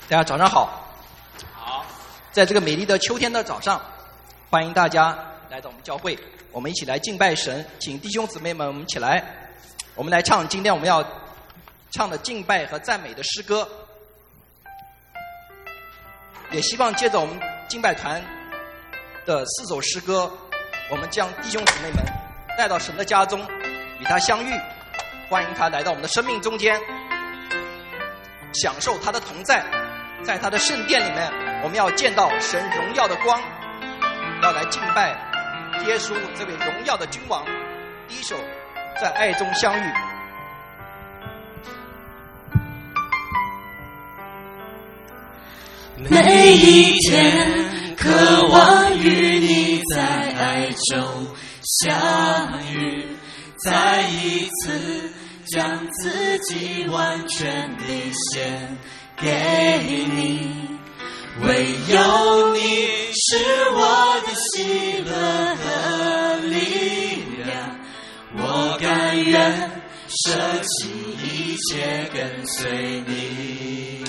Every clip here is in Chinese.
大家早上好。好，在这个美丽的秋天的早上，欢迎大家来到我们教会，我们一起来敬拜神。请弟兄姊妹们，我们起来，我们来唱今天我们要唱的敬拜和赞美的诗歌。也希望借着我们敬拜团的4首诗歌，我们将弟兄姊妹们带到神的家中，与他相遇，欢迎他来到我们的生命中间，享受他的同在。在他的圣殿里面，我们要见到神荣耀的光，要来敬拜耶稣这位荣耀的君王。第一首，在爱中相遇。 每一天渴望与你在爱中相遇，再一次将自己完全地献给你，唯有你是我的喜乐和力量，我甘愿舍弃一切跟随你。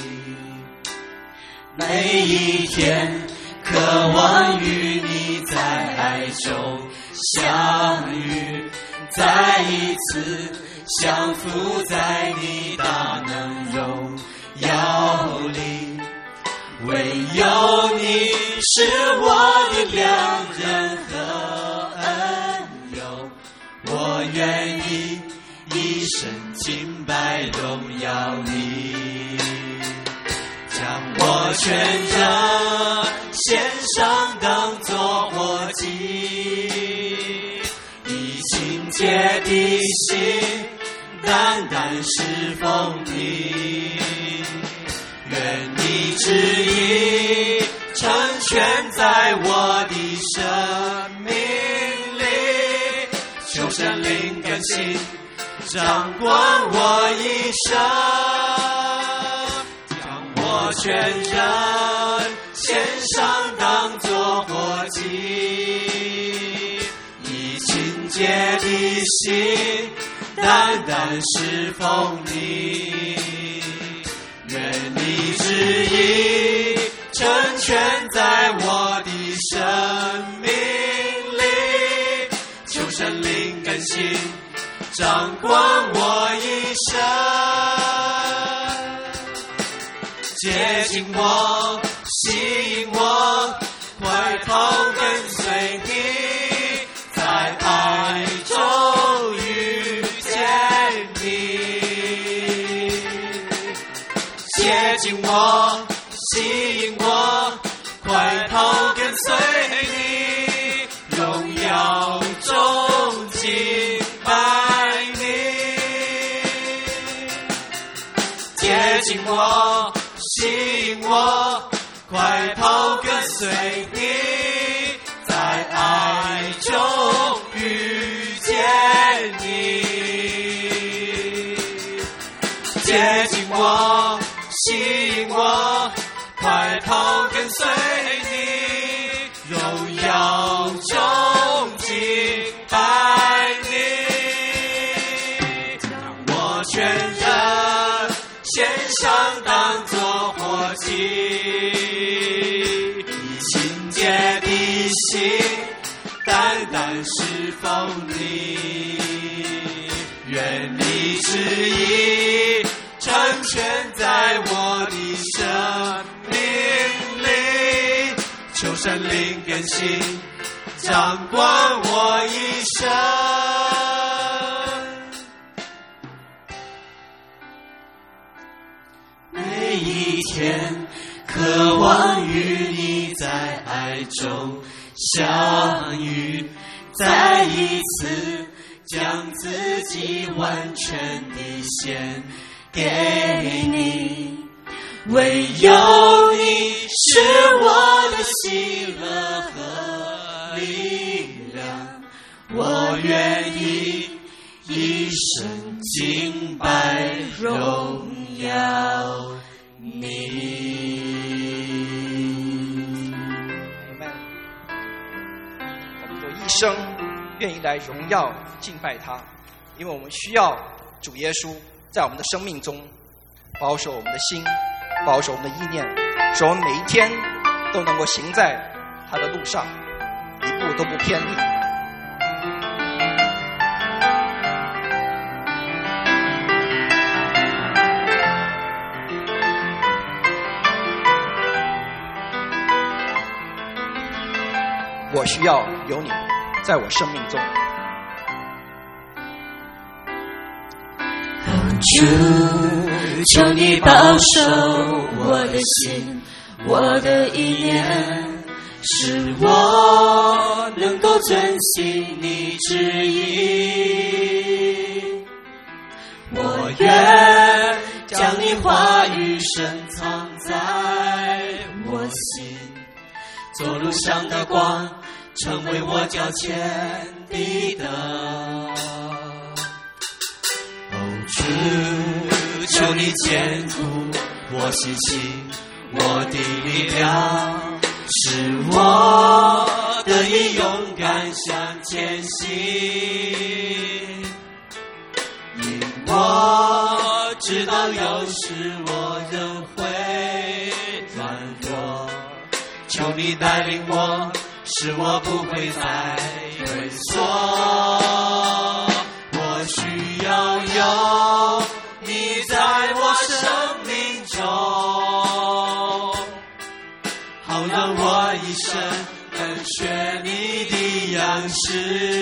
每一天渴望与你在爱中相遇，再一次降服在你大能荣耀里，唯有你是我的良人和恩友，我愿意一生敬拜荣耀你，将我全人献上当作活祭，以清洁的心单单侍奉你，愿你旨意成全在我的生命里，求神灵更新掌管我一生，将我全人献上当作活祭，以清洁的心单单侍奉你，愿你旨意成全在我的生命里，求神灵更新掌管我一生，接近我，吸引我，快跑跟随你，在爱中遇见你，接近我，吸引我，快跑跟随你，荣耀中敬拜你，接近我，吸引我，快跑跟随你，在爱中遇见你，接近我，吸引我，快跑跟随你，荣耀中敬拜你，将我全人献上当作活祭，以清洁的心单单侍奉你，愿你旨意成全在我的生命里，求神灵更新掌管我一生。每一天渴望与你在爱中相遇，再一次将自己完全地献给你，唯有你是我的喜乐和力量，我愿意一生敬拜荣耀你。 我们有一生愿意来荣耀敬拜他，因为我们需要主耶稣在我们的生命中保守我们的心， 保守我们的意念，使我们每一天都能够行在他的路上，一步都不偏离。我需要有你在我生命中。 主，求你保守我的心，我的意念，使我能够遵行你旨意。我愿将你话语深藏在我心，做路上的光，成为我脚前的灯。主，求你坚固我心情，我的力量，使我得以勇敢向前行。因我知道有时我仍会软弱，求你带领我，使我不会再退缩。我需要有你在我生命中，好让我一生能学你的样式，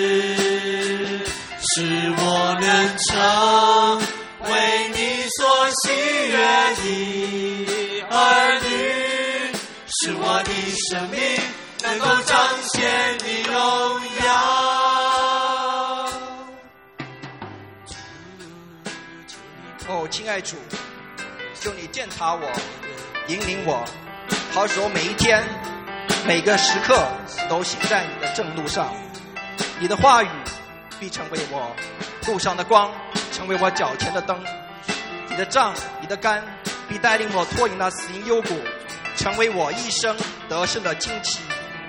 使我能成为你所喜悦的儿女，使我的生命能够彰显你荣耀。 哦，亲爱主，求你鉴察我，引领我，好使我每一天每个时刻都行在你的正路上。你的话语必成为我路上的光，成为我脚前的灯。你的杖你的竿必带领我脱引那死荫幽谷，成为我一生得胜的旌旗。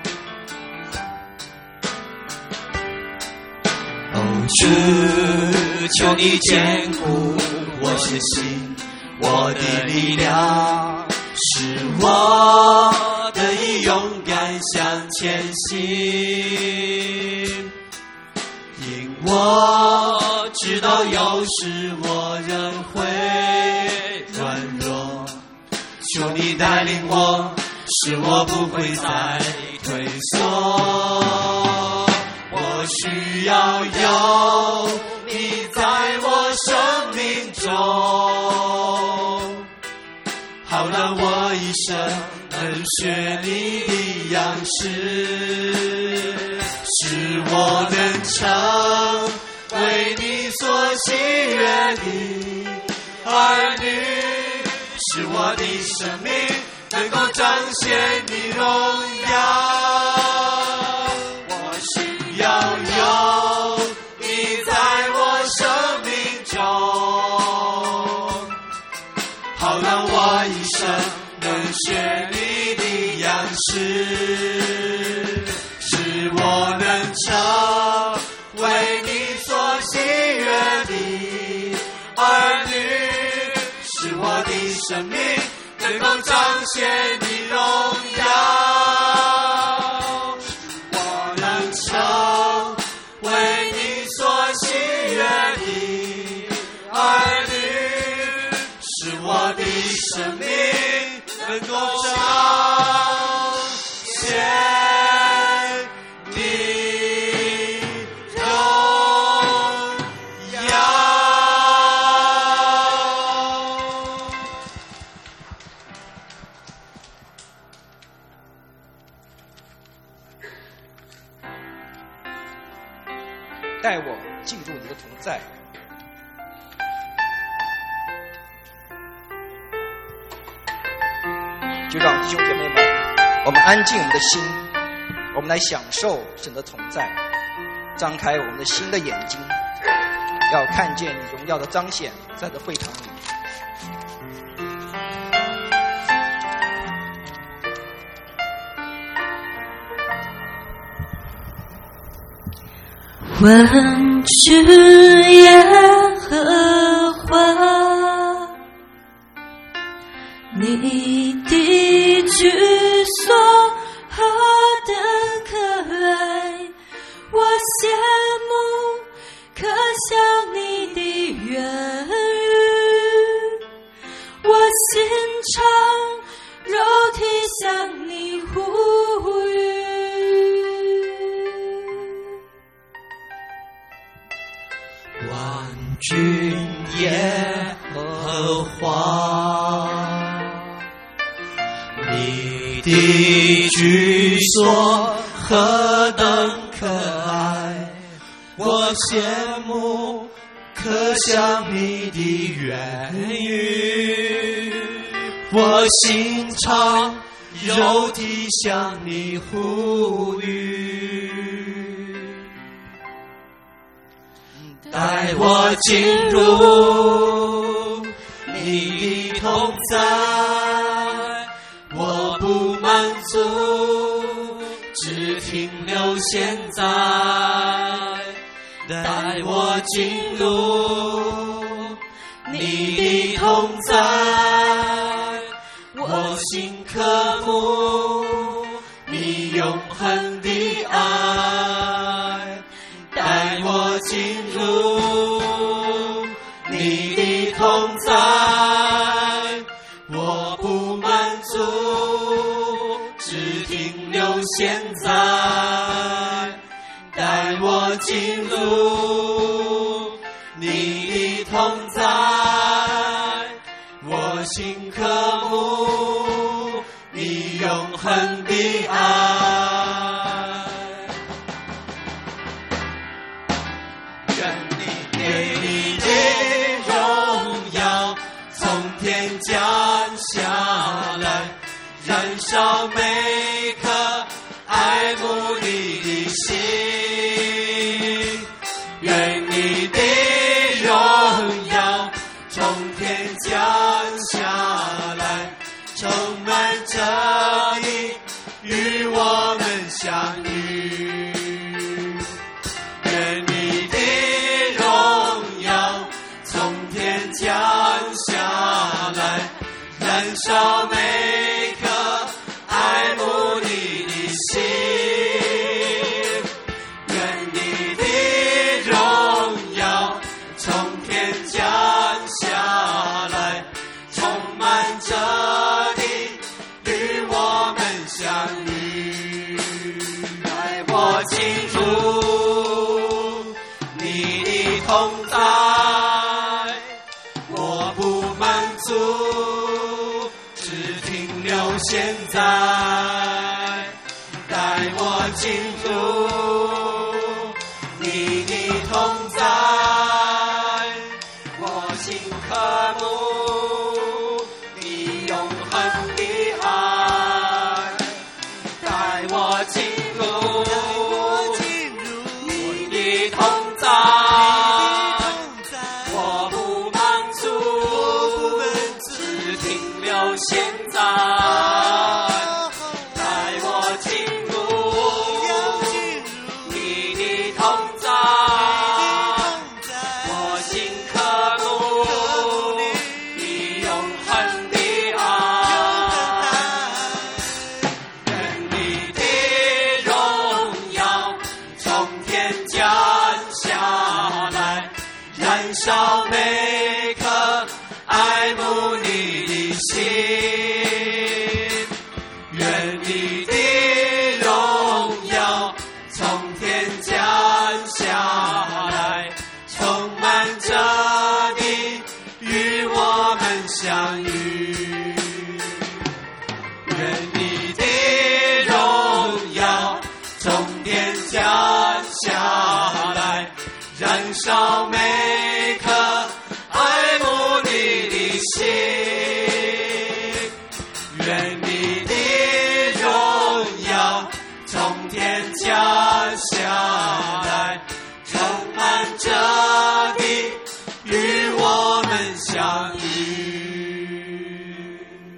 主，求你坚固我的心，我的力量，使我得以勇敢向前行。因我知道有时我仍会软弱，求你带领我，使我不会再退缩。我需要有你在我生命中，好让我一生能学你的样式，使我能成为你所喜悦的儿女，使我的生命能够彰显你荣耀。要有你在我生命中，好让我一生能学你的样式，使我能成为你所喜悦的儿女，使我的生命能够彰显你荣耀。生命能够彰显你荣耀。 带我进入你的同在。就让弟兄姐妹们，我们安静我们的心，我们来享受神的同在，张开我们的心的眼睛，要看见你荣耀的彰显在这会堂里。 问知耶和华，你你的居所何等可爱，我羡慕可想你的言语，我心肠肉体向你呼吁。 万军耶和华，你的居所何等可爱，我羡慕可想你的言语，我心肠肉体向你呼吁，带我进入你的同在，我不满足，只停留现在，带我进入你的同在，我心渴慕你永恒的爱，带我进入你的同在，我不满足，只停留现在，带我进入你的同在，我心渴慕你永恒的爱，愿你给你的荣耀从天降下来，燃烧每颗爱慕你的心，愿你的荣耀从天降下来，充满着你，与我们相遇，愿你的荣耀从天降下来，燃烧每颗爱慕你的心，愿你的荣耀从天降下来，充满着你，与我们相遇，带我进入你的同在，我不满足，只停留现在，带我进入你的同在，我心渴慕你永恒的爱，带我进入你的同在，我不满足，只停留现在，带我进入你的同在，我心渴慕你永恒的爱，愿你的荣耀从天降下来，燃烧每颗爱慕你的心，愿你的荣耀从天降下来，充满着你，与我们相遇，愿你的荣耀从天降下来，燃烧每颗爱慕你的心，愿你的荣耀从天降下来，充满着你，与我们相遇，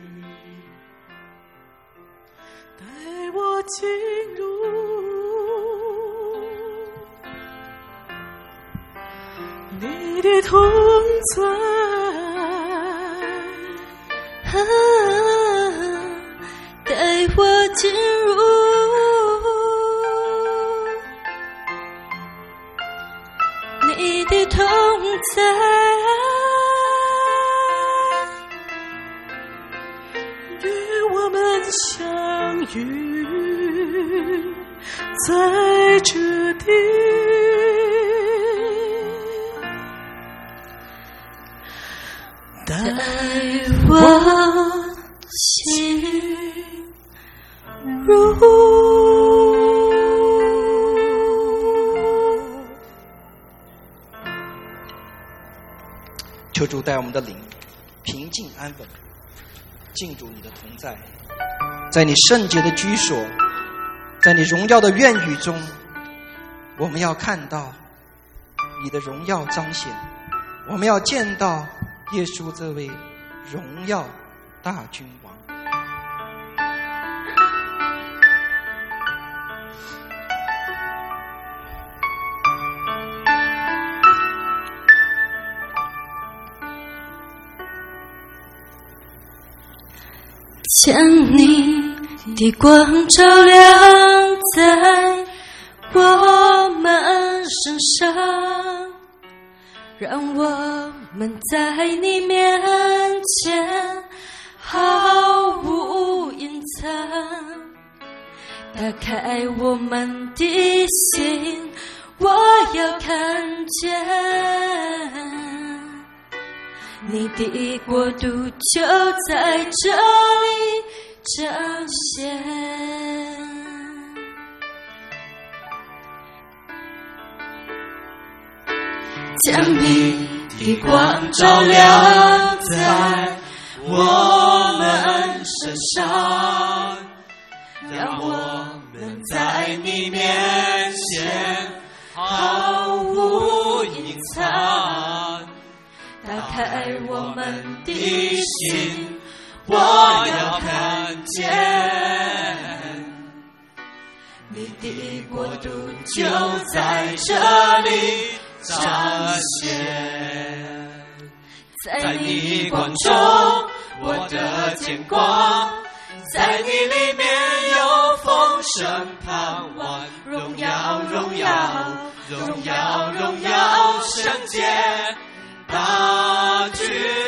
带我进入你的同在， 进入，你的同在，与我们相遇在这地，带我进入。 求主带我们的灵平静安稳，进入你的同在，在你圣洁的居所，在你荣耀的院宇中，我们要看到你的荣耀彰显，我们要见到耶稣这位荣耀大君王。 将你的光照亮在我们身上，让我们在你面前毫无隐藏，打开我们的心，我要看见你的国度就在这里彰显。将你的光照亮在我们身上，让我们在你面前毫无隐藏，打开我们的心，我要看见你的国度就在这里彰显。在你光中我的见光，在你里面有丰盛盼望，荣耀荣耀荣耀荣耀圣洁大君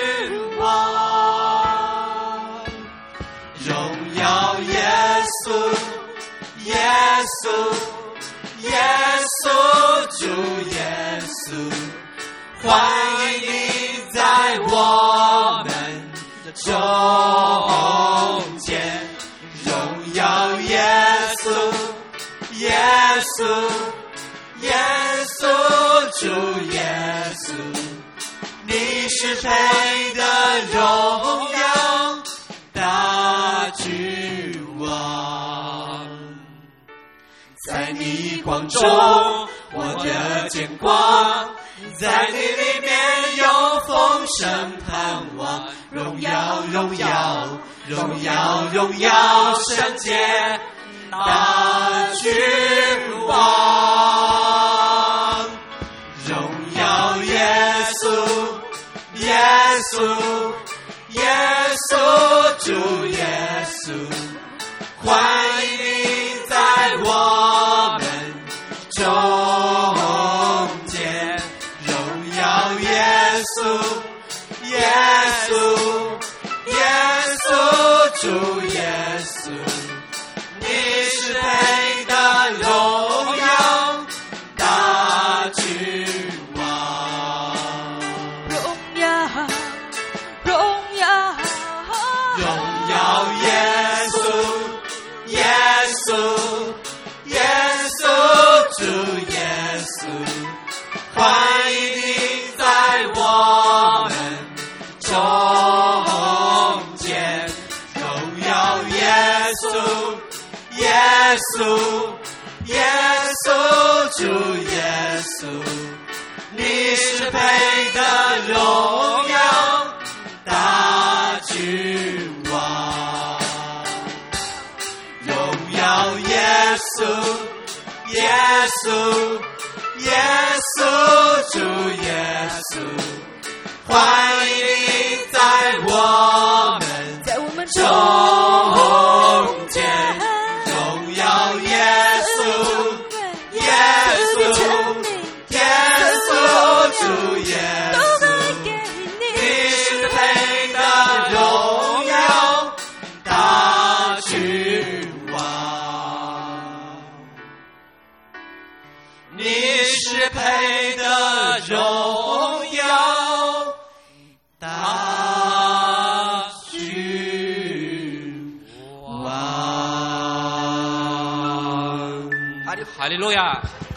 王，荣耀耶稣耶稣耶稣主耶稣，欢迎你在我们的中间，荣耀耶稣耶稣耶稣主耶稣，你是配的荣耀大君王。在你光中我的见光，在你里面有丰盛盼望，荣耀荣耀荣耀荣耀圣洁大君王，荣耀耶稣耶稣耶稣主耶稣，欢迎你在我们中间，荣耀耶稣耶稣耶稣主耶稣，你是配的荣耀大君王，荣耀荣耀荣耀耶稣耶稣耶稣主耶稣，欢迎你在我们中间，荣耀耶稣耶稣耶稣主耶稣，你是配的荣耀大君王，荣耀耶稣耶稣耶稣主耶稣，欢迎你在我们中间， 你是配得荣耀大君王。 哈利路亚。